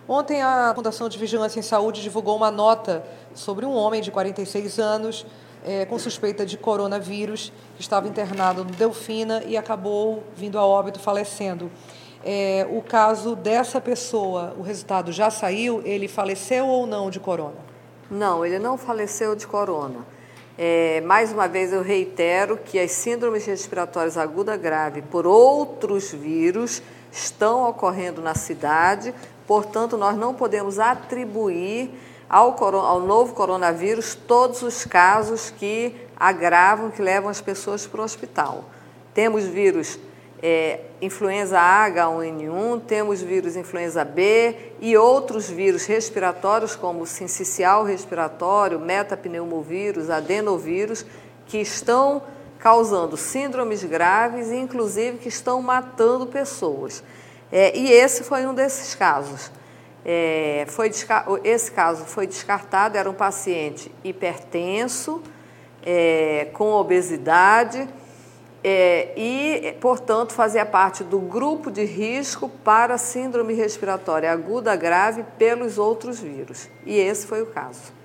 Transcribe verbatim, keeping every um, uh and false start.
Ontem, a Fundação de Vigilância em Saúde divulgou uma nota sobre um homem de quarenta e seis anos é, com suspeita de coronavírus, que estava internado no Delfina e acabou vindo a óbito, falecendo. É, o caso dessa pessoa, o resultado já saiu? Ele faleceu ou não de corona? Não, ele não faleceu de corona. É, mais uma vez eu reitero que as síndromes respiratórias aguda grave por outros vírus estão ocorrendo na cidade, portanto nós não podemos atribuir ao, ao novo coronavírus todos os casos que agravam, que levam as pessoas para o hospital. Temos vírus é, influenza A H um N um, temos vírus influenza B e outros vírus respiratórios como o sincicial respiratório, metapneumovírus, adenovírus, que estão causando síndromes graves e inclusive que estão matando pessoas. É, e esse foi um desses casos. É, foi, esse caso foi descartado, era um paciente hipertenso, é, com obesidade, É, e, portanto, fazia parte do grupo de risco para síndrome respiratória aguda grave pelos outros vírus. E esse foi o caso.